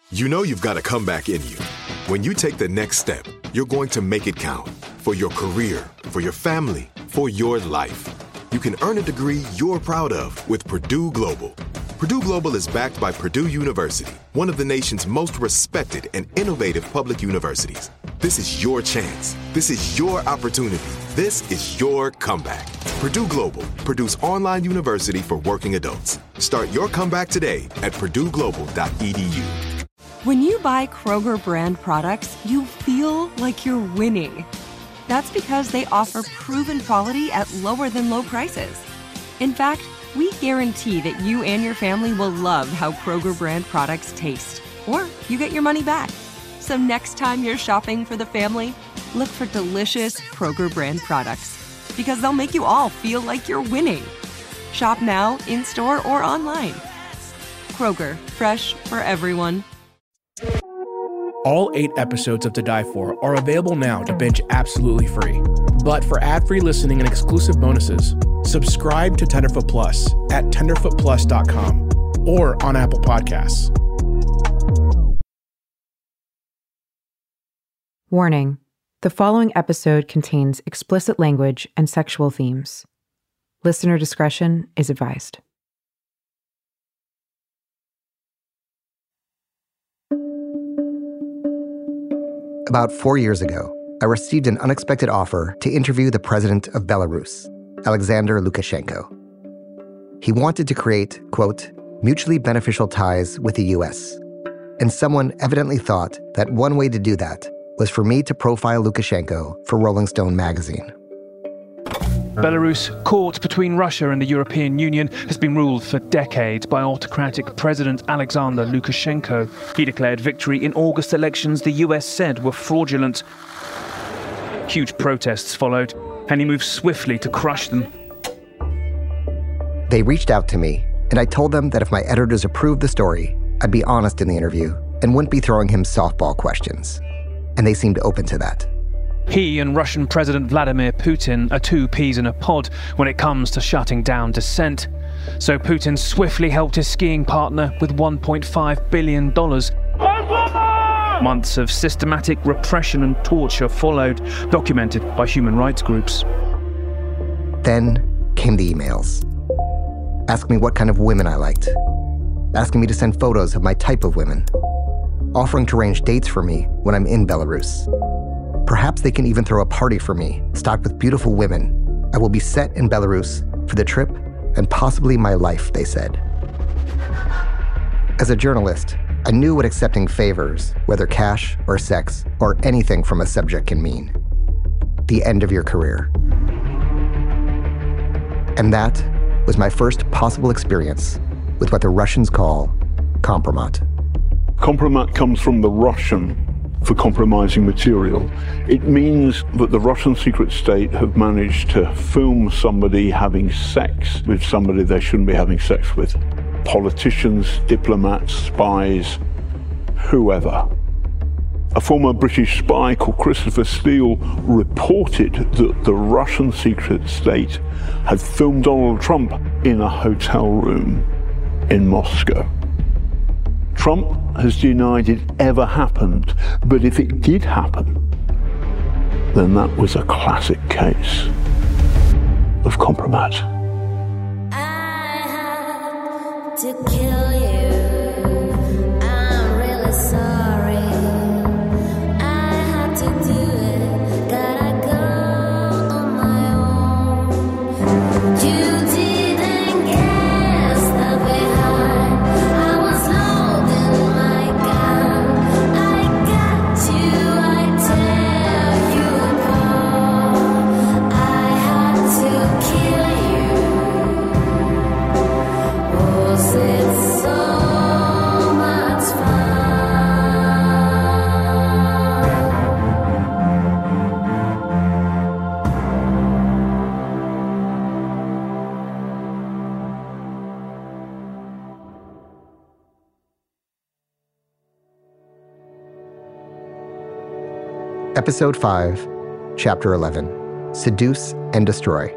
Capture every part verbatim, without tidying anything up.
You know you've got a comeback in you. When you take the next step, you're going to make it count. For your career, for your family, for your life. You can earn a degree you're proud of with Purdue Global. Purdue Global is backed by Purdue University, one of the nation's most respected and innovative public universities. This is your chance. This is your opportunity. This is your comeback. Purdue Global, Purdue's online university for working adults. Start your comeback today at purdue global dot e d u. When you buy Kroger brand products, you feel like you're winning. That's because they offer proven quality at lower than low prices. In fact, we guarantee that you and your family will love how Kroger brand products taste, or you get your money back. So next time you're shopping for the family, look for delicious Kroger brand products, because they'll make you all feel like you're winning. Shop now, in-store, or online. Kroger, fresh for everyone. All eight episodes of To Die For are available now to binge absolutely free. But for ad-free listening and exclusive bonuses, subscribe to Tenderfoot Plus at tenderfoot plus dot com or on Apple Podcasts. Warning: the following episode contains explicit language and sexual themes. Listener discretion is advised. About four years ago, I received an unexpected offer to interview the president of Belarus, Alexander Lukashenko. He wanted to create, quote, mutually beneficial ties with the U S, and someone evidently thought that one way to do that was for me to profile Lukashenko for Rolling Stone magazine. Belarus, caught between Russia and the European Union, has been ruled for decades by autocratic President Alexander Lukashenko. He declared victory in August elections the U S said were fraudulent. Huge protests followed, and he moved swiftly to crush them. They reached out to me, and I told them that if my editors approved the story, I'd be honest in the interview and wouldn't be throwing him softball questions. And they seemed open to that. He and Russian President Vladimir Putin are two peas in a pod when it comes to shutting down dissent. So Putin swiftly helped his skiing partner with one point five billion dollars. Months of systematic repression and torture followed, documented by human rights groups. Then came the emails. Asking me what kind of women I liked. Asking me to send photos of my type of women. Offering to arrange dates for me when I'm in Belarus. Perhaps they can even throw a party for me, stocked with beautiful women. I will be set in Belarus for the trip and possibly my life, they said. As a journalist, I knew what accepting favors, whether cash or sex or anything from a subject can mean. The end of your career. And that was my first possible experience with what the Russians call kompromat. Kompromat comes from the Russian for compromising material. It means that the Russian secret state have managed to film somebody having sex with somebody they shouldn't be having sex with. Politicians, diplomats, spies, whoever. A former British spy called Christopher Steele reported that the Russian secret state had filmed Donald Trump in a hotel room in Moscow. Trump has denied it ever happened, but if it did happen, then that was a classic case of kompromat. I had to kill you. I'm really sorry. I had to do it. Gotta go on my own. You didn't guess that behind I was holding my gun. I got you, I tear you apart. I had to kill you. Was it so much fun? Episode five, Chapter eleven, Seduce and Destroy.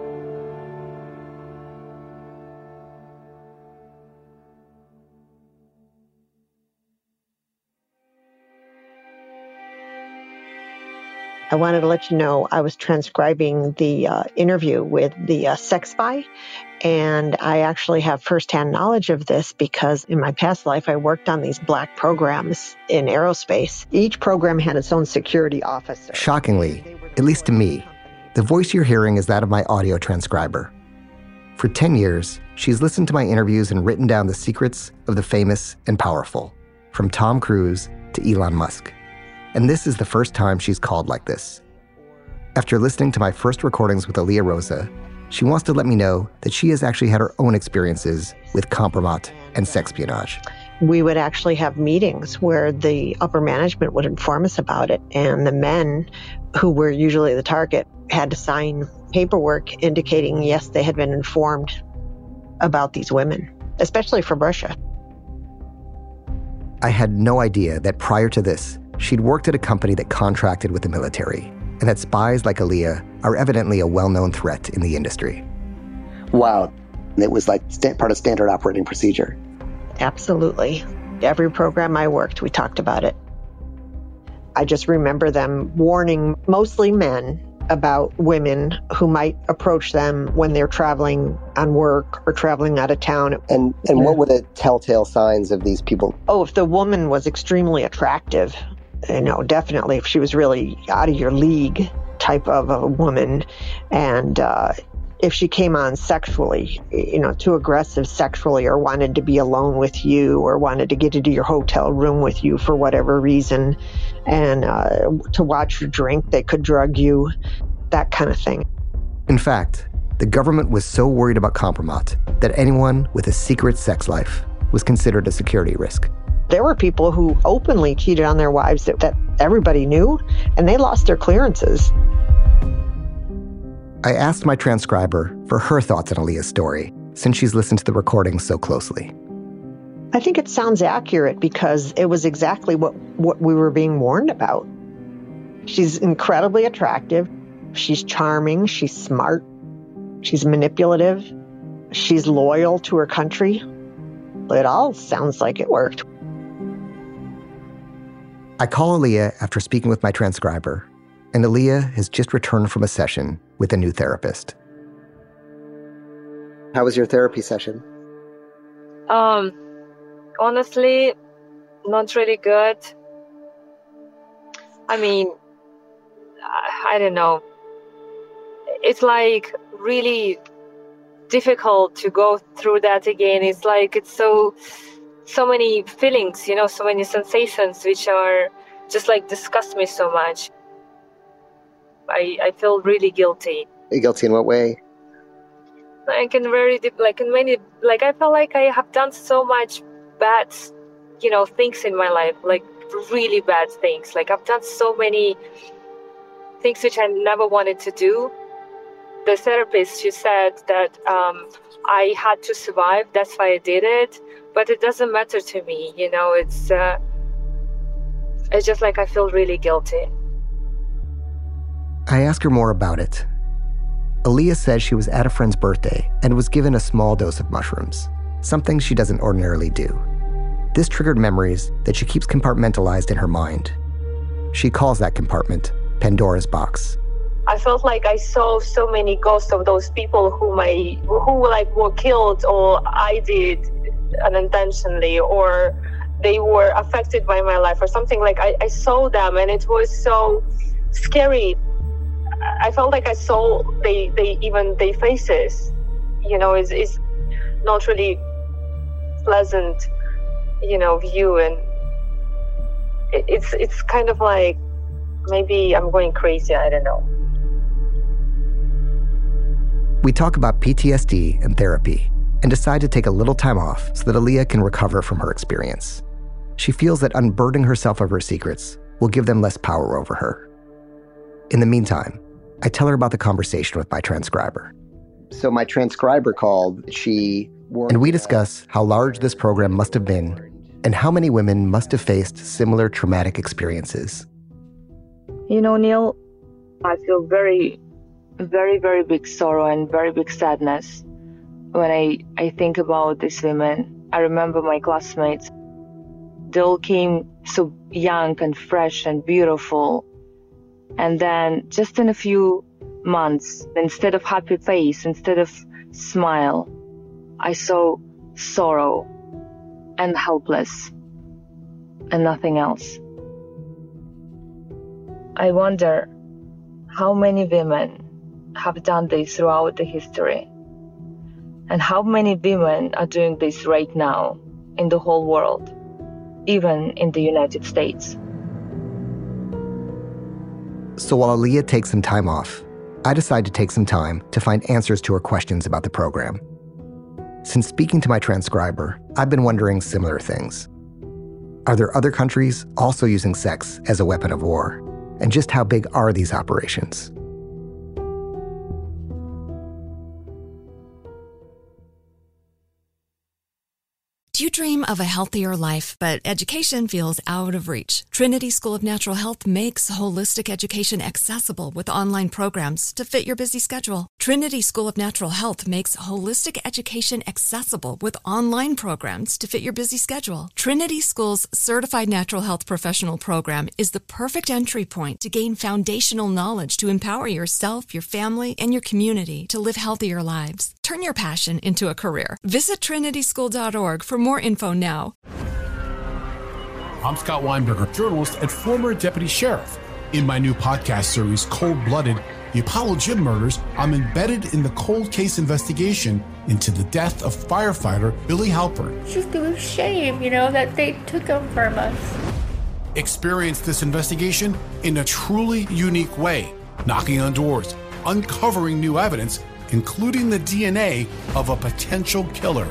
I wanted to let you know I was transcribing the uh, interview with the uh, sex spy, and I actually have firsthand knowledge of this because in my past life I worked on these black programs in aerospace. Each program had its own security officer. Shockingly, at least to me, the voice you're hearing is that of my audio transcriber. For ten years, she's listened to my interviews and written down the secrets of the famous and powerful, from Tom Cruise to Elon Musk. And this is the first time she's called like this. After listening to my first recordings with Aaliyah Rosa, she wants to let me know that she has actually had her own experiences with compromat and sexpionage. We would actually have meetings where the upper management would inform us about it, and the men, who were usually the target, had to sign paperwork indicating, yes, they had been informed about these women, especially from Russia. I had no idea that prior to this, she'd worked at a company that contracted with the military, and that spies like Aaliyah are evidently a well-known threat in the industry. Wow. It was like st- part of standard operating procedure. Absolutely. Every program I worked, we talked about it. I just remember them warning mostly men about women who might approach them when they're traveling on work or traveling out of town. And and what were the telltale signs of these people? Oh, if the woman was extremely attractive, you know, definitely if she was really out of your league type of a woman, and uh, if she came on sexually, you know, too aggressive sexually, or wanted to be alone with you, or wanted to get into your hotel room with you for whatever reason, and uh, to watch you drink, they could drug you, that kind of thing. In fact, the government was so worried about compromat that anyone with a secret sex life was considered a security risk. There were people who openly cheated on their wives that, that everybody knew, and they lost their clearances. I asked my transcriber for her thoughts on Aaliyah's story, since she's listened to the recordings so closely. I think it sounds accurate because it was exactly what, what we were being warned about. She's incredibly attractive. She's charming. She's smart. She's manipulative. She's loyal to her country. It all sounds like it worked. I call Aaliyah after speaking with my transcriber, and Aaliyah has just returned from a session with a new therapist. How was your therapy session? Um, honestly, not really good. I mean, I, I don't know. It's like really difficult to go through that again. It's like it's so so many feelings, you know, so many sensations which are just like disgust me so much. I I feel really guilty. Guilty in what way? Like in very deep, like in many, like I feel like I have done so much bad, you know, things in my life, like really bad things. Like I've done so many things which I never wanted to do. The therapist, she said that um, I had to survive. That's why I did it. But it doesn't matter to me. You know, it's uh, it's just like I feel really guilty. I ask her more about it. Aaliyah says she was at a friend's birthday and was given a small dose of mushrooms, something she doesn't ordinarily do. This triggered memories that she keeps compartmentalized in her mind. She calls that compartment Pandora's box. I felt like I saw so many ghosts of those people whom I, who like were killed, or I did unintentionally, or they were affected by my life or something. Like I, I saw them, and it was so scary. I felt like I saw they, they even their faces. You know, it's, it's not really pleasant, you know, view, and it, it's it's kind of like maybe I'm going crazy. I don't know. We talk about P T S D and therapy and decide to take a little time off so that Aaliyah can recover from her experience. She feels that unburdening herself of her secrets will give them less power over her. In the meantime, I tell her about the conversation with my transcriber. So my transcriber called. She and we discuss how large this program must have been and how many women must have faced similar traumatic experiences. You know, Neil, I feel very, very, very big sorrow and very big sadness when I, I think about these women. I remember my And then just in a few months, instead of happy face, instead of smile, I saw sorrow and helpless and nothing else. I wonder how many women have done this throughout the history, and how many women are doing this right now in the whole world, even in the United States. So while Aaliyah takes some time off, I decide to take some time to find answers to her questions about the program. Since speaking to my transcriber, I've been wondering similar things. Are there other countries also using sex as a weapon of war? And just how big are these operations? Do you dream of a healthier life, but education feels out of reach? Trinity School of Natural Health makes holistic education accessible with online programs to fit your busy schedule. Trinity School of Natural Health makes holistic education accessible with online programs to fit your busy schedule. Trinity School's Certified Natural Health Professional Program is the perfect entry point to gain foundational knowledge to empower yourself, your family, and your community to live healthier lives. Turn your passion into a career. Visit trinity school dot org for more info now. I'm Scott Weinberger, journalist and former deputy sheriff. In my new podcast series, Cold Blooded, The Apollo Gym Murders, I'm embedded in the cold case investigation into the death of firefighter Billy Halpern. It's just a shame, you know, that they took him from us. Experience this investigation in a truly unique way, knocking on doors, uncovering new evidence, including the D N A of a potential killer.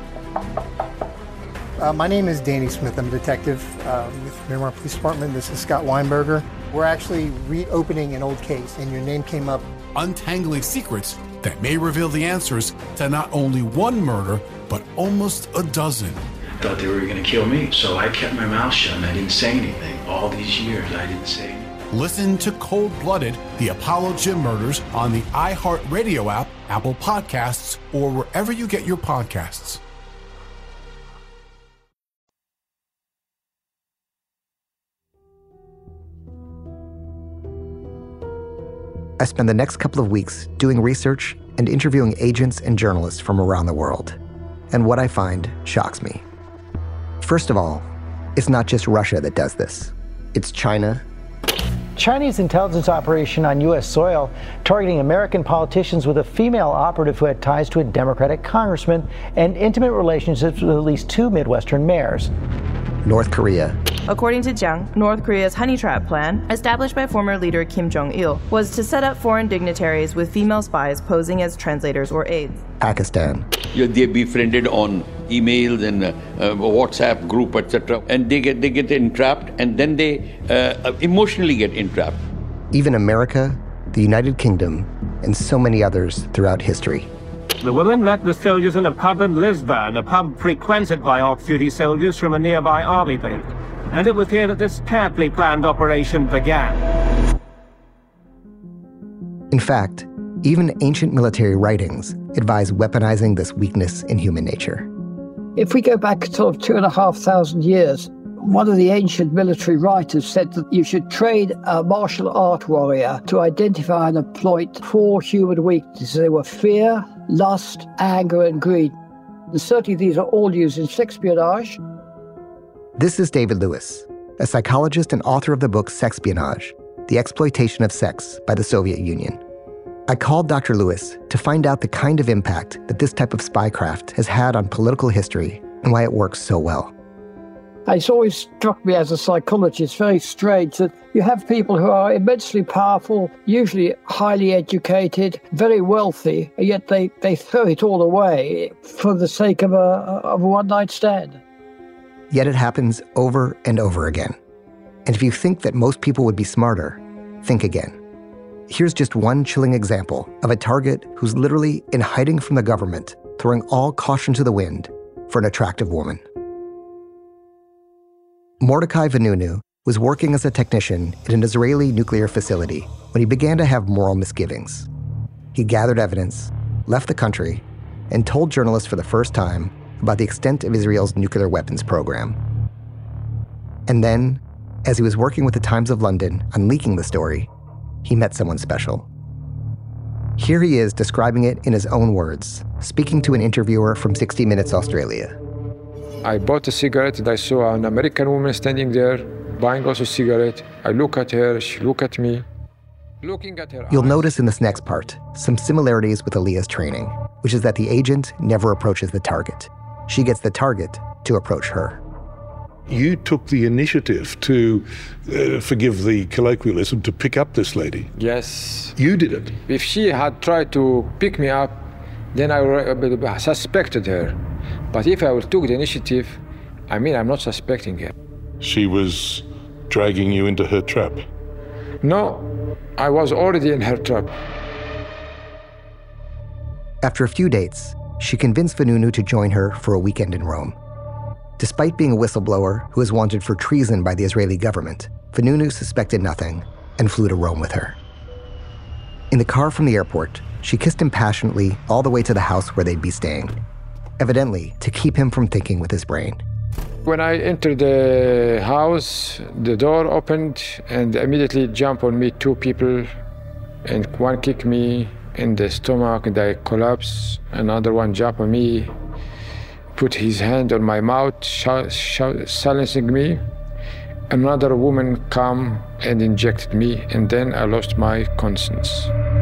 Uh, my name is Danny Smith. I'm a detective uh, with Miramar Police Department. This is Scott Weinberger. We're actually reopening an old case, and your name came up. Untangling secrets that may reveal the answers to not only one murder, but almost a dozen. I thought they were going to kill me, so I kept my mouth shut and I didn't say anything. All these years, I didn't say anything. Listen to Cold Blooded, The Apollo Gym Murders on the iHeartRadio app, Apple Podcasts, or wherever you get your podcasts. I spend the next couple of weeks doing research and interviewing agents and journalists from around the world. And what I find shocks me. First of all, it's not just Russia that does this. It's China. Chinese intelligence operation on U S soil targeting American politicians with a female operative who had ties to a Democratic congressman and intimate relationships with at least two Midwestern mayors. North Korea. According to Jiang, North Korea's honey trap plan, established by former leader Kim Jong-il, was to set up foreign dignitaries with female spies posing as translators or aides. Pakistan. They befriended on emails and uh, uh, WhatsApp group, et cetera, and they get they get entrapped, and then they uh, emotionally get entrapped. Even America, the United Kingdom, and so many others throughout history. The women met the soldiers in a pub in Lisbon, a pub frequented by off-duty soldiers from a nearby army base. And it was here that this carefully planned operation began. In fact, even ancient military writings advise weaponizing this weakness in human nature. If we go back sort of two and a half thousand years, one of the ancient military writers said that you should train a martial art warrior to identify and exploit four human weaknesses. They were fear, lust, anger, and greed. And certainly these are all used in sexpionage. This is David Lewis, a psychologist and author of the book Sexpionage, The Exploitation of Sex by the Soviet Union. I called Doctor Lewis to find out the kind of impact that this type of spycraft has had on political history and why it works so well. It's always struck me as a psychologist very strange that you have people who are immensely powerful, usually highly educated, very wealthy, and yet they, they throw it all away for the sake of a, of a one-night stand. Yet it happens over and over again. And if you think that most people would be smarter, think again. Here's just one chilling example of a target who's literally in hiding from the government, throwing all caution to the wind for an attractive woman. Mordecai Vanunu was working as a technician at an Israeli nuclear facility when he began to have moral misgivings. He gathered evidence, left the country, and told journalists for the first time about the extent of Israel's nuclear weapons program. And then, as he was working with the Times of London on leaking the story, he met someone special. Here he is describing it in his own words, speaking to an interviewer from sixty minutes Australia. I bought a cigarette and I saw an American woman standing there, buying also a cigarette. I look at her, she look at me. Looking at her You'll eyes. notice in this next part some similarities with Aaliyah's training, which is that the agent never approaches the target. She gets the target to approach her. You took the initiative to, uh, forgive the colloquialism, to pick up this lady. Yes. You did it. If she had tried to pick me up, then I would have suspected her. But if I took the initiative, I mean, I'm not suspecting her. She was dragging you into her trap. No, I was already in her trap. After a few dates, she convinced Vanunu to join her for a weekend in Rome. Despite being a whistleblower who was wanted for treason by the Israeli government, Vanunu suspected nothing and flew to Rome with her. In the car from the airport, she kissed him passionately all the way to the house where they'd be staying, evidently to keep him from thinking with his brain. When I entered the house, the door opened and immediately jumped on me two people, and one kicked me in the stomach and I collapsed. Another one jumped on me, put his hand on my mouth, sh- sh- silencing me. Another woman came and injected me, and then I lost my conscience.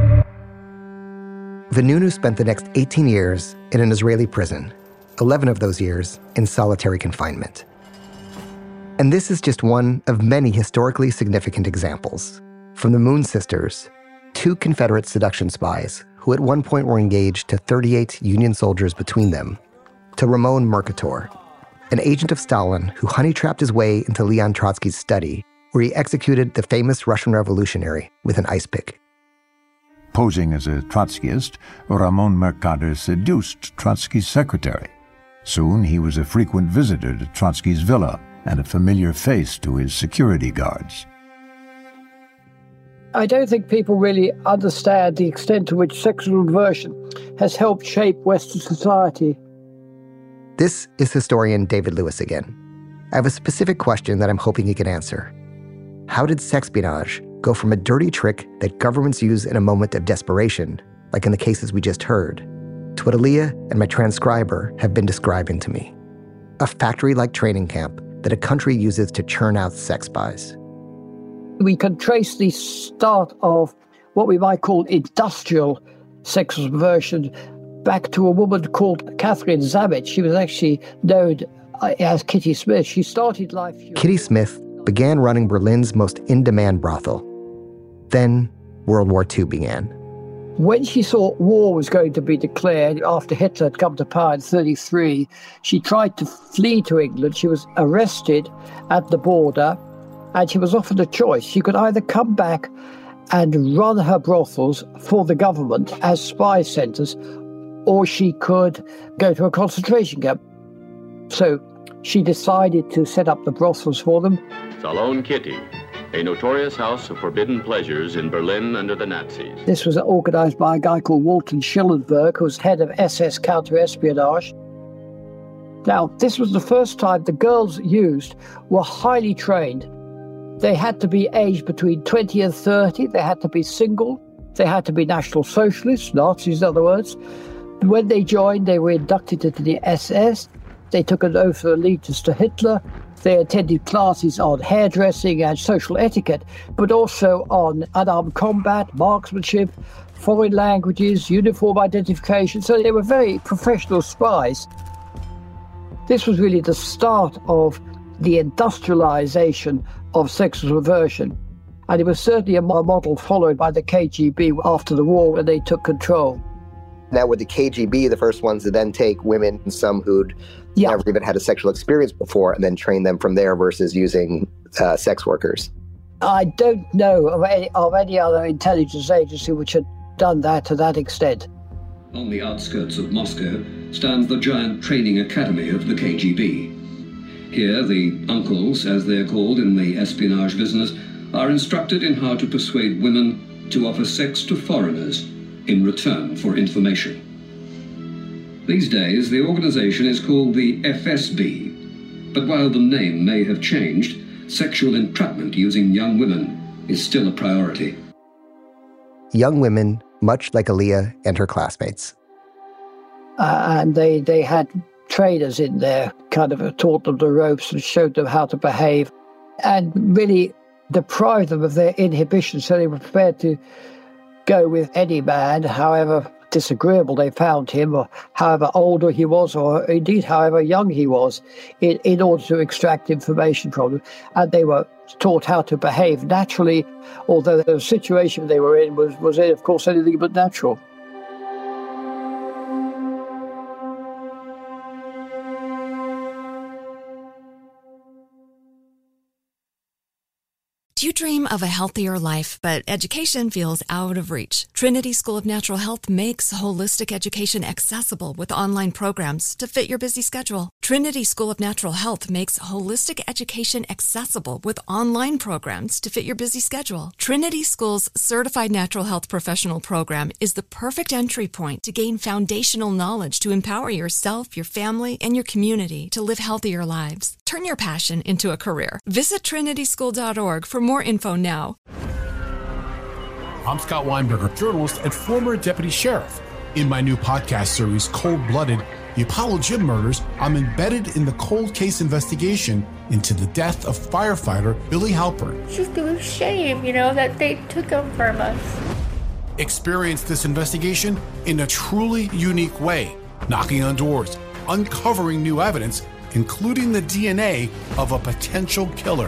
Vanunu spent the next eighteen years in an Israeli prison, eleven of those years in solitary confinement. And this is just one of many historically significant examples. From the Moon Sisters, two Confederate seduction spies who at one point were engaged to thirty-eight Union soldiers between them, to Ramon Mercator, an agent of Stalin who honey-trapped his way into Leon Trotsky's study, where he executed the famous Russian revolutionary with an ice pick. Posing as a Trotskyist, Ramon Mercator seduced Trotsky's secretary. Soon he was a frequent visitor to Trotsky's villa and a familiar face to his security guards. I don't think people really understand the extent to which sexual inversion has helped shape Western society. This is historian David Lewis again. I have a specific question that I'm hoping he can answer. How did sexpionage go from a dirty trick that governments use in a moment of desperation, like in the cases we just heard, to what Aaliyah and my transcriber have been describing to me? A factory-like training camp that a country uses to churn out sex spies. We can trace the start of what we might call industrial sexual perversion back to a woman called Catherine Zabit. She was actually known as Kitty Smith. She started life... Kitty Smith began running Berlin's most in-demand brothel. Then World War Two began. When she saw war was going to be declared after Hitler had come to power in thirty-three, she tried to flee to England. She was arrested at the border, and she was offered a choice. She could either come back and run her brothels for the government as spy centers, or she could go to a concentration camp. So she decided to set up the brothels for them. Salon Kitty, a notorious house of forbidden pleasures in Berlin under the Nazis. This was organized by a guy called Walter Schillenberg, who was head of S S counter-espionage. Now, this was the first time the girls used were highly trained. They had to be aged between twenty and thirty. They had to be single. They had to be National Socialists, Nazis in other words. When they joined, they were inducted into the S S. They took an oath of allegiance to Hitler. They attended classes on hairdressing and social etiquette, but also on unarmed combat, marksmanship, foreign languages, uniform identification. So they were very professional spies. This was really the start of the industrialization of sexual perversion. And it was certainly a model followed by the K G B after the war when they took control. Now, would the K G B the first ones to then take women, some who'd yeah. never even had a sexual experience before, and then train them from there versus using uh, sex workers? I don't know of any, of any other intelligence agency which had done that to that extent. On the outskirts of Moscow stands the giant training academy of the K G B. Here, the uncles, as they're called in the espionage business, are instructed in how to persuade women to offer sex to foreigners in return for information. These days, the organization is called the F S B, but while the name may have changed, sexual entrapment using young women is still a priority. young women, much like Aaliyah and her classmates. Uh, and they, they had trainers in there, kind of taught them the ropes and showed them how to behave, and really deprived them of their inhibition, so they were prepared to go with any man, however disagreeable they found him, or however older he was, or indeed however young he was, in, in order to extract information from them. And they were taught how to behave naturally, although the situation they were in was, was of course, anything but natural. Do you dream of a healthier life, but education feels out of reach? Trinity School of Natural Health makes holistic education accessible with online programs to fit your busy schedule. Trinity School of Natural Health makes holistic education accessible with online programs to fit your busy schedule. Trinity School's Certified Natural Health Professional Program is the perfect entry point to gain foundational knowledge to empower yourself, your family, and your community to live healthier lives. Turn your passion into a career. Visit trinity school dot org for more info now. I'm Scott Weinberger, journalist and former deputy sheriff. In my new podcast series, Cold Blooded, The Apollo Gym Murders, I'm embedded in the cold case investigation into the death of firefighter Billy Halpern. It's just a shame, you know, that they took him from us. Experience this investigation in a truly unique way, knocking on doors, uncovering new evidence, including the D N A of a potential killer.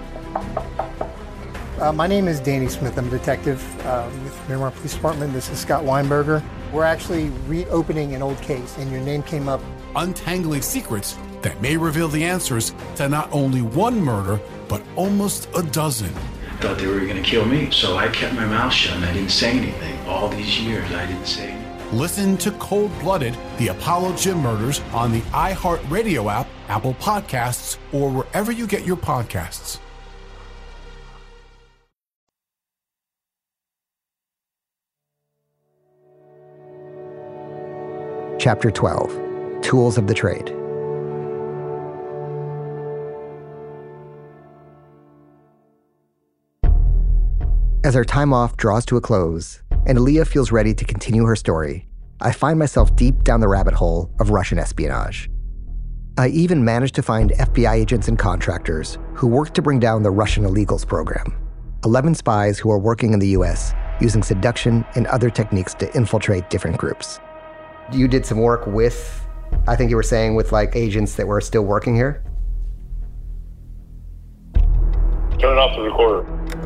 Uh, my name is Danny Smith. I'm a detective uh, with the Miramar Police Department. This is Scott Weinberger. We're actually reopening an old case, and your name came up. Untangling secrets that may reveal the answers to not only one murder, but almost a dozen. I thought they were going to kill me, so I kept my mouth shut and I didn't say anything. All these years, I didn't say anything. Listen to Cold Blooded, The Apollo Gym Murders on the iHeartRadio app, Apple Podcasts, or wherever you get your podcasts. Chapter twelve, Tools of the Trade. As our time off draws to a close, and Aaliyah feels ready to continue her story, I find myself deep down the rabbit hole of Russian espionage. I even managed to find F B I agents and contractors who worked to bring down the Russian illegals program, eleven spies who are working in the U S using seduction and other techniques to infiltrate different groups. You did some work with, I think you were saying, with like agents that were still working here? Turn off the recorder.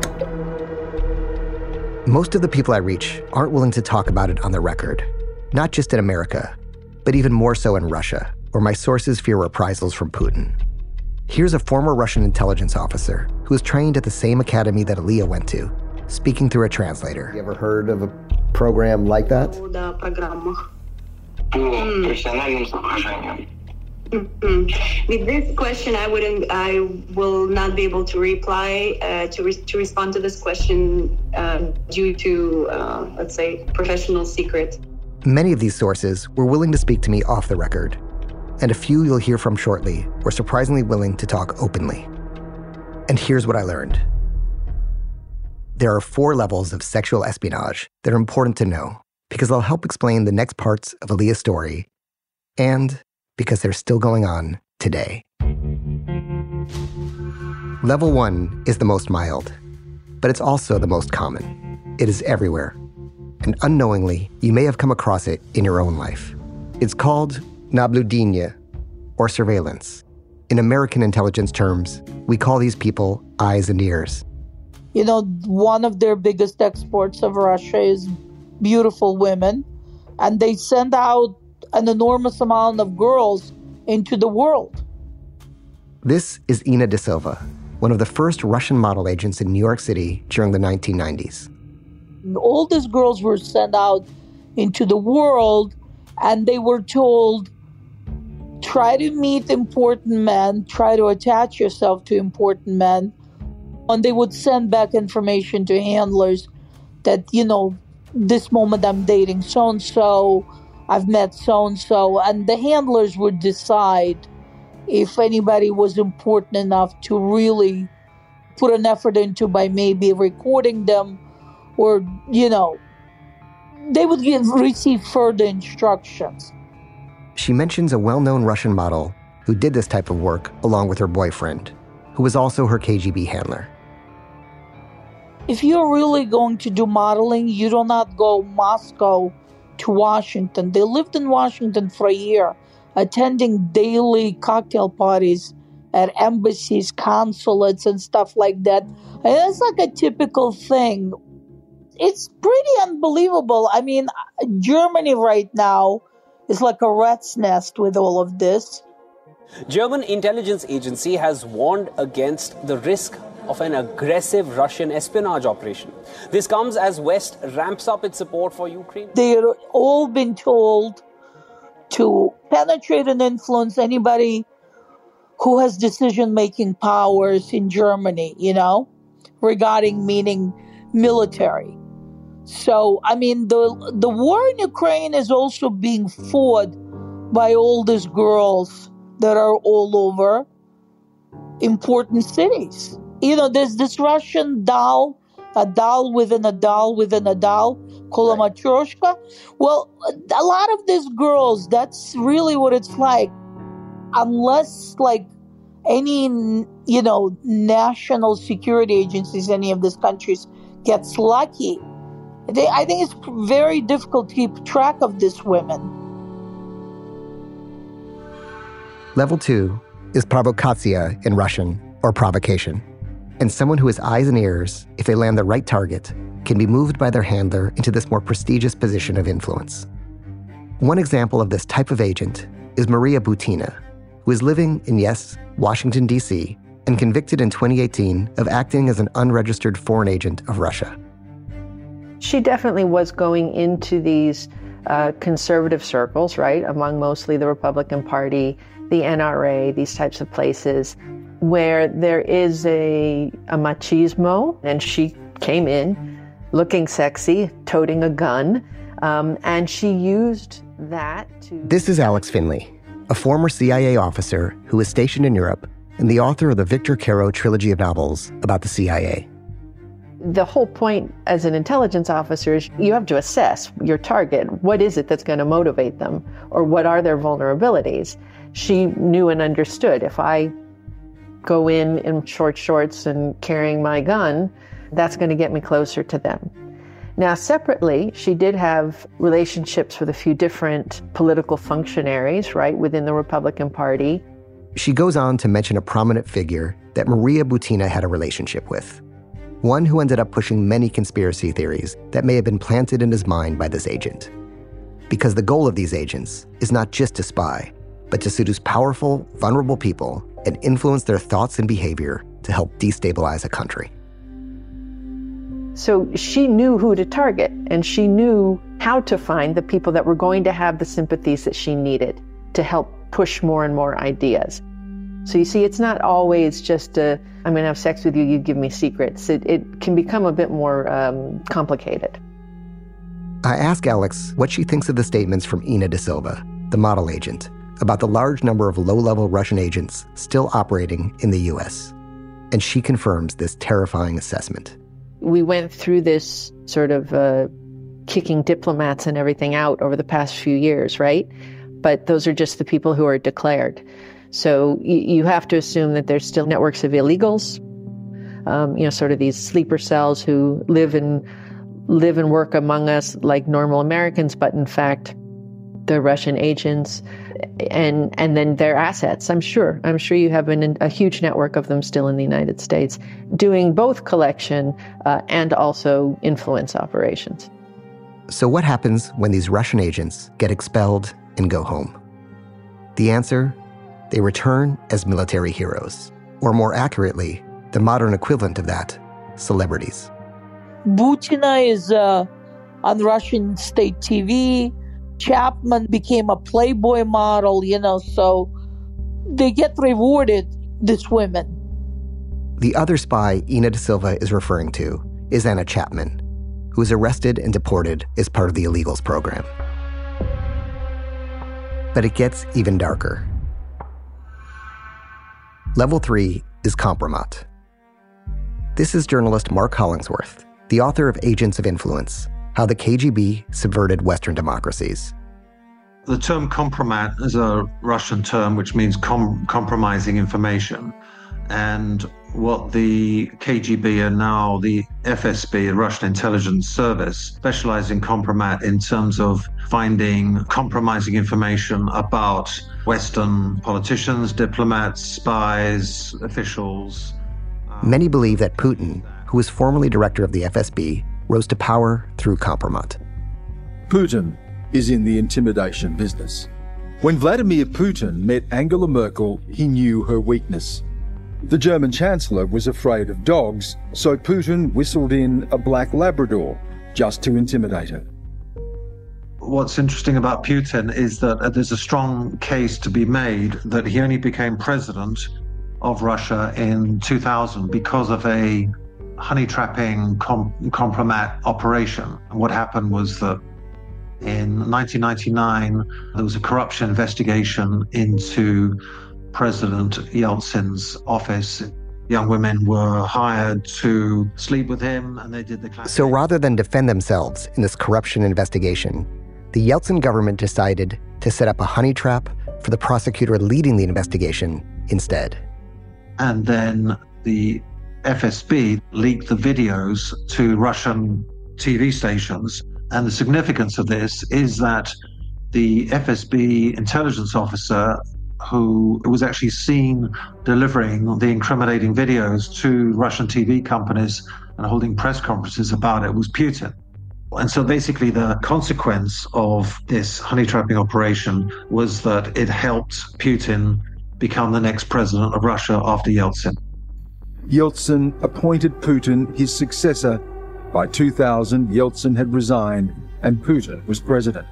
Most of the people I reach aren't willing to talk about it on the record, not just in America, but even more so in Russia, where my sources fear reprisals from Putin. Here's a former Russian intelligence officer who was trained at the same academy that Aaliyah went to, speaking through a translator. You ever heard of a program like that? Mm. Mm-hmm. With this question, I wouldn't, I will not be able to reply uh, to re- to respond to this question uh, due to, uh, let's say, professional secret. Many of these sources were willing to speak to me off the record, and a few you'll hear from shortly were surprisingly willing to talk openly. And here's what I learned. There are four levels of sexual espionage that are important to know, because they'll help explain the next parts of Aaliyah's story, and because they're still going on today. Level one is the most mild, but it's also the most common. It is everywhere, and unknowingly, you may have come across it in your own life. It's called nabludение, or surveillance. In American intelligence terms, we call these people eyes and ears. You know, one of their biggest exports of Russia is beautiful women, and they send out an enormous amount of girls into the world. This is Ina De Silva, one of the first Russian model agents in New York City during the nineteen nineties. All these girls were sent out into the world, and they were told, try to meet important men, try to attach yourself to important men. And they would send back information to handlers that, you know, this moment I'm dating so-and-so, I've met so-and-so, and the handlers would decide if anybody was important enough to really put an effort into by maybe recording them or, you know, they would give, receive further instructions. She mentions a well-known Russian model who did this type of work along with her boyfriend, who was also her K G B handler. If you're really going to do modeling, you do not go Moscow to Washington. They lived in Washington for a year, attending daily cocktail parties at embassies, consulates, and stuff like that. And it's like a typical thing. It's pretty unbelievable. I mean, Germany right now is like a rat's nest with all of this. German intelligence agency has warned against the risk of an aggressive Russian espionage operation. This comes as West ramps up its support for Ukraine. They've all been told to penetrate and influence anybody who has decision-making powers in Germany, you know, regarding meaning military. So, I mean, the the war in Ukraine is also being fought by all these girls that are all over important cities. You know, there's this Russian doll, a doll within a doll within a doll, called a Matryoshka. Well, a lot of these girls, that's really what it's like. Unless, like, any, you know, national security agencies, any of these countries gets lucky, they, I think it's very difficult to keep track of these women. Level two is provokatsiya in Russian, or provocation. And someone who has eyes and ears, if they land the right target, can be moved by their handler into this more prestigious position of influence. One example of this type of agent is Maria Butina, who is living in, yes, Washington, D C, and convicted in twenty eighteen of acting as an unregistered foreign agent of Russia. She definitely was going into these uh, conservative circles, right, among mostly the Republican Party, the N R A, these types of places, where there is a, a machismo, and she came in looking sexy, toting a gun, um, and she used that to... This is Alex Finley, a former C I A officer who was stationed in Europe and the author of the Victor Caro trilogy of novels about the C I A. The whole point as an intelligence officer is you have to assess your target. What is it that's going to motivate them? Or what are their vulnerabilities? She knew and understood, if I go in in short shorts and carrying my gun, that's going to get me closer to them. Now, separately, she did have relationships with a few different political functionaries, right, within the Republican Party. She goes on to mention a prominent figure that Maria Butina had a relationship with, one who ended up pushing many conspiracy theories that may have been planted in his mind by this agent. Because the goal of these agents is not just to spy, but to seduce powerful, vulnerable people and influence their thoughts and behavior to help destabilize a country. So she knew who to target, and she knew how to find the people that were going to have the sympathies that she needed to help push more and more ideas. So you see, it's not always just a, I'm going to have sex with you, you give me secrets. It, it can become a bit more um, complicated. I ask Alex what she thinks of the statements from Ina Da Silva, the model agent, about the large number of low-level Russian agents still operating in the U S. And she confirms this terrifying assessment. We went through this sort of uh, kicking diplomats and everything out over the past few years, right? But those are just the people who are declared. So you, you have to assume that there's still networks of illegals, um, you know, sort of these sleeper cells who live and live and work among us like normal Americans, but in fact, they're Russian agents, and and then their assets. I'm sure. I'm sure you have an, a huge network of them still in the United States doing both collection uh, and also influence operations. So what happens when these Russian agents get expelled and go home? The answer? They return as military heroes, or more accurately, the modern equivalent of that, celebrities. Butina is uh, on Russian state T V. Chapman became a Playboy model, you know, so they get rewarded, these women. The other spy Ina Da Silva is referring to is Anna Chapman, who was arrested and deported as part of the illegals program. But it gets even darker. Level three is Kompromat. This is journalist Mark Hollingsworth, the author of Agents of Influence, how the K G B subverted Western democracies. The term kompromat is a Russian term which means com- compromising information. And what the K G B and now the F S B, the Russian Intelligence Service, specialize in kompromat in terms of finding compromising information about Western politicians, diplomats, spies, officials. Many believe that Putin, who was formerly director of the F S B, rose to power through kompromat. Putin is in the intimidation business. When Vladimir Putin met Angela Merkel, he knew her weakness. The German Chancellor was afraid of dogs, so Putin whistled in a black Labrador just to intimidate her. What's interesting about Putin is that there's a strong case to be made that he only became president of Russia in two thousand because of a honey trapping com- kompromat operation. And what happened was that in nineteen ninety-nine, there was a corruption investigation into President Yeltsin's office. Young women were hired to sleep with him, and they did the classic. So rather than defend themselves in this corruption investigation, the Yeltsin government decided to set up a honey trap for the prosecutor leading the investigation instead. And then the F S B leaked the videos to Russian T V stations. And the significance of this is that the F S B intelligence officer who was actually seen delivering the incriminating videos to Russian T V companies and holding press conferences about it was Putin. And so basically the consequence of this honey trapping operation was that it helped Putin become the next president of Russia after Yeltsin. Yeltsin appointed Putin his successor. By two thousand, Yeltsin had resigned and Putin was president.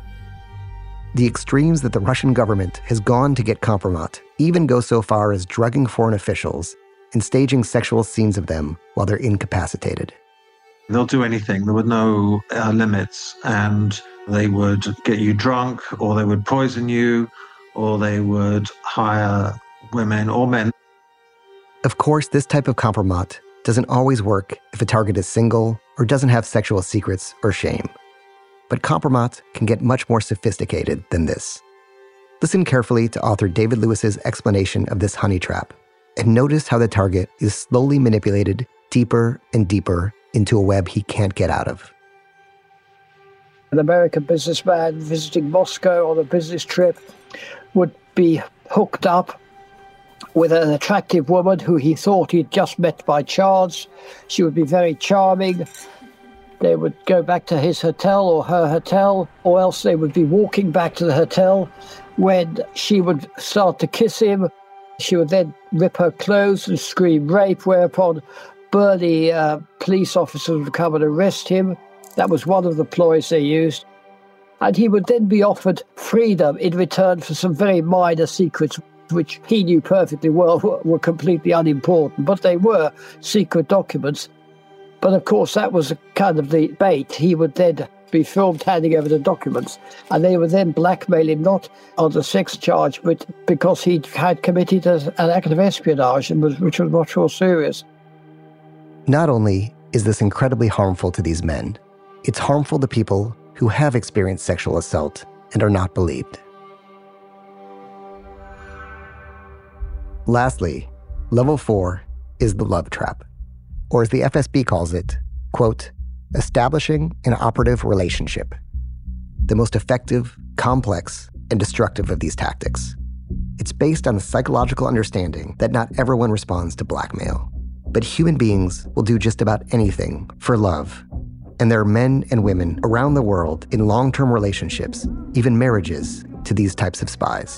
The extremes that the Russian government has gone to get kompromat even go so far as drugging foreign officials and staging sexual scenes of them while they're incapacitated. They'll do anything. There were no uh, limits, and they would get you drunk, or they would poison you, or they would hire women or men. Of course, this type of kompromat doesn't always work if a target is single or doesn't have sexual secrets or shame. But kompromat can get much more sophisticated than this. Listen carefully to author David Lewis's explanation of this honey trap, and notice how the target is slowly manipulated deeper and deeper into a web he can't get out of. An American businessman visiting Moscow on a business trip would be hooked up with an attractive woman who he thought he'd just met by chance. She would be very charming. They would go back to his hotel or her hotel, or else they would be walking back to the hotel when she would start to kiss him. She would then rip her clothes and scream rape, whereupon burly uh, police officers would come and arrest him. That was one of the ploys they used. And he would then be offered freedom in return for some very minor secrets, which he knew perfectly well were completely unimportant, but they were secret documents. But of course, that was kind of the bait. He would then be filmed handing over the documents, and they would then blackmail him not on the sex charge, but because he had committed an act of espionage, which was much more serious. Not only is this incredibly harmful to these men, it's harmful to people who have experienced sexual assault and are not believed. Lastly, level four is the love trap, or as the F S B calls it, quote, establishing an operative relationship. The most effective, complex, and destructive of these tactics. It's based on the psychological understanding that not everyone responds to blackmail, but human beings will do just about anything for love. And there are men and women around the world in long-term relationships, even marriages, to these types of spies.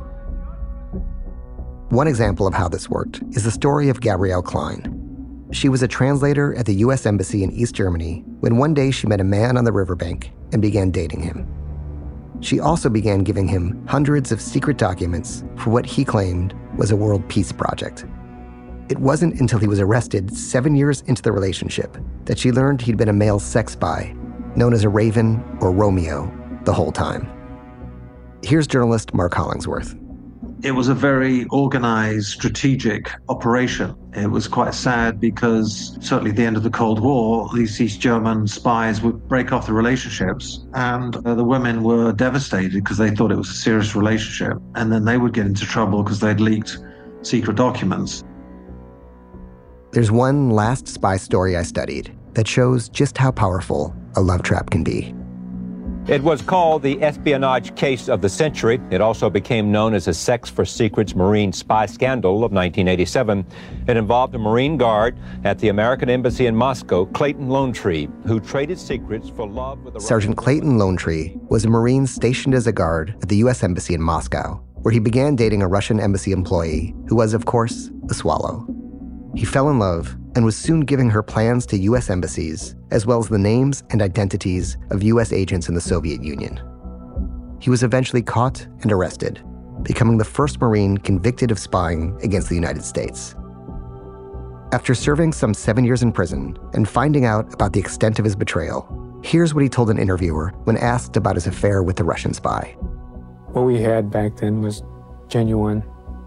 One example of how this worked is the story of Gabrielle Klein. She was a translator at the U S Embassy in East Germany when one day she met a man on the riverbank and began dating him. She also began giving him hundreds of secret documents for what he claimed was a world peace project. It wasn't until he was arrested seven years into the relationship that she learned he'd been a male sex spy, known as a Raven or Romeo, the whole time. Here's journalist Mark Hollingsworth. It was a very organized, strategic operation. It was quite sad because certainly at the end of the Cold War, these East German spies would break off the relationships, and uh, the women were devastated because they thought it was a serious relationship, and then they would get into trouble because they'd leaked secret documents. There's one last spy story I studied that shows just how powerful a love trap can be. It was called the espionage case of the century. It also became known as the Sex for Secrets Marine spy scandal of nineteen eighty-seven. It involved a Marine guard at the American Embassy in Moscow, Clayton Lonetree, who traded secrets for love with the Sergeant Clayton Lonetree was a Marine stationed as a guard at the U S Embassy in Moscow, where he began dating a Russian embassy employee who was, of course, a swallow. He fell in love and was soon giving her plans to U S embassies, as well as the names and identities of U S agents in the Soviet Union. He was eventually caught and arrested, becoming the first Marine convicted of spying against the United States. After serving some seven years in prison and finding out about the extent of his betrayal, here's what he told an interviewer when asked about his affair with the Russian spy. What we had back then was genuine.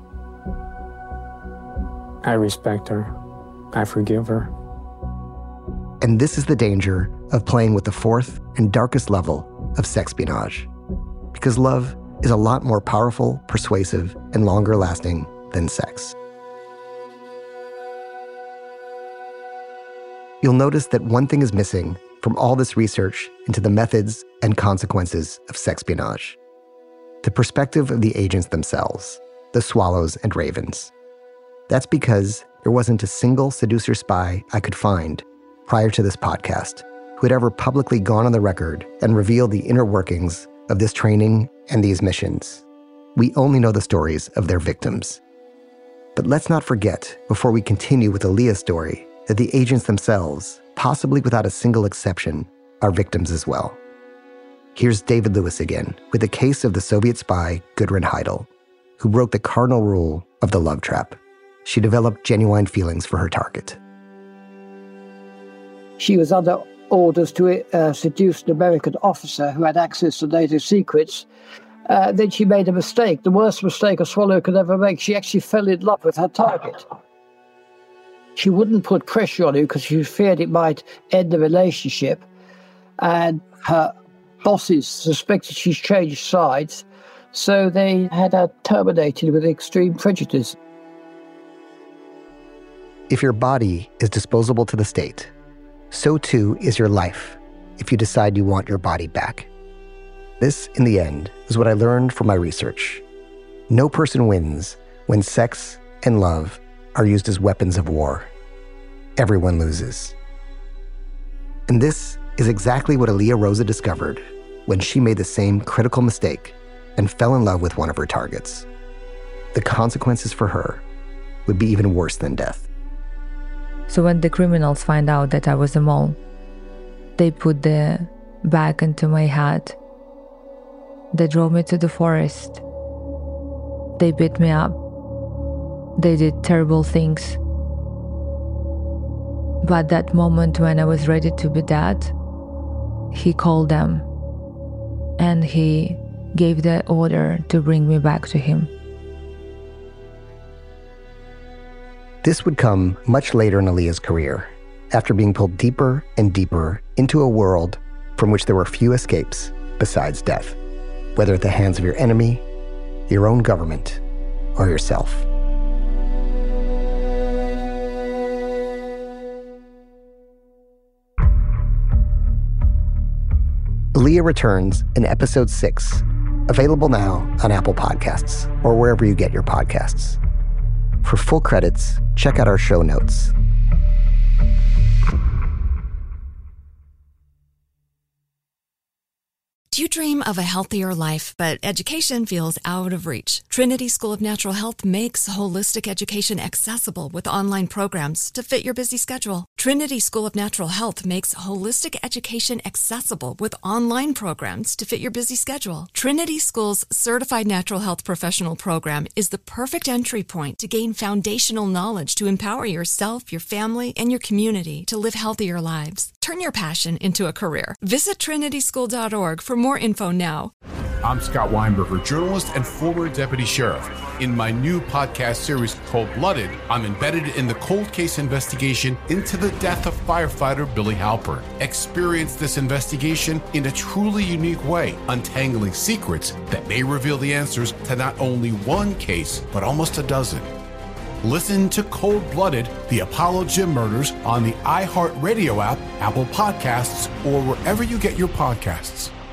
I respect her. I forgive her. And this is the danger of playing with the fourth and darkest level of sexpionage. Because love is a lot more powerful, persuasive, and longer lasting than sex. You'll notice that one thing is missing from all this research into the methods and consequences of sexpionage: the perspective of the agents themselves, the swallows and ravens. That's because there wasn't a single seducer spy I could find prior to this podcast who had ever publicly gone on the record and revealed the inner workings of this training and these missions. We only know the stories of their victims. But let's not forget, before we continue with Aaliyah's story, that the agents themselves, possibly without a single exception, are victims as well. Here's David Lewis again with the case of the Soviet spy Gudrun Heidel, who broke the cardinal rule of the love trap. She developed genuine feelings for her target. She was under orders to uh, seduce an American officer who had access to NATO secrets. Uh, then she made a mistake, the worst mistake a swallow could ever make. She actually fell in love with her target. She wouldn't put pressure on him because she feared it might end the relationship. And her bosses suspected she's changed sides, so they had her terminated with extreme prejudice. If your body is disposable to the state, so too is your life if you decide you want your body back. This, in the end, is what I learned from my research. No person wins when sex and love are used as weapons of war. Everyone loses. And this is exactly what Aaliyah Rosa discovered when she made the same critical mistake and fell in love with one of her targets. The consequences for her would be even worse than death. So when the criminals find out that I was a mole, they put the bag into my head. They drove me to the forest. They beat me up. They did terrible things. But that moment when I was ready to be dead, he called them and he gave the order to bring me back to him. This would come much later in Aaliyah's career, after being pulled deeper and deeper into a world from which there were few escapes besides death, whether at the hands of your enemy, your own government, or yourself. Aaliyah returns in episode six, available now on Apple Podcasts or wherever you get your podcasts. For full credits, check out our show notes. Do you dream of a healthier life, but education feels out of reach? Trinity School of Natural Health makes holistic education accessible with online programs to fit your busy schedule. Trinity School of Natural Health makes holistic education accessible with online programs to fit your busy schedule. Trinity School's Certified Natural Health Professional Program is the perfect entry point to gain foundational knowledge to empower yourself, your family, and your community to live healthier lives. Turn your passion into a career. Visit trinity school dot org for more info now. I'm Scott Weinberger, journalist and former deputy sheriff. In my new podcast series, Cold Blooded, I'm embedded in the cold case investigation into the death of firefighter Billy Halpern. Experience this investigation in a truly unique way, untangling secrets that may reveal the answers to not only one case, but almost a dozen. Listen to Cold Blooded, the Apollo Gym Murders on the iHeartRadio app, Apple Podcasts, or wherever you get your podcasts.